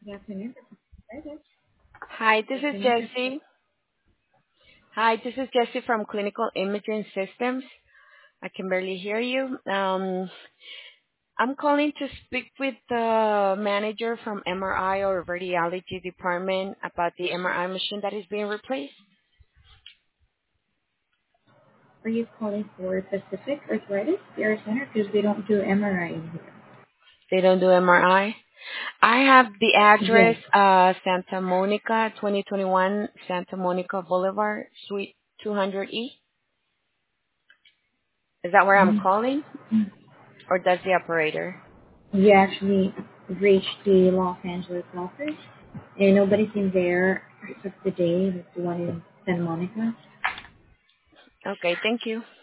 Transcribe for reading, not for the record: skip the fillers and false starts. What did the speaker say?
Good afternoon. Hi, Good this is afternoon. Jessie. Hi, this is Jessie from Clinical Imaging Systems. I can barely hear you. I'm calling to speak with the manager from MRI or radiology department about the MRI machine that is being replaced. Are you calling for Pacific Arthritis Care Center? Because we don't do MRI in here. They don't do MRI. I have the address, Yes. Santa Monica, 2021 Santa Monica Boulevard, Suite 200E. Is that where I'm Mm. calling, or does the operator? You actually reached the Los Angeles office, and nobody's in there as of today. That's the one in Santa Monica. Okay, thank you.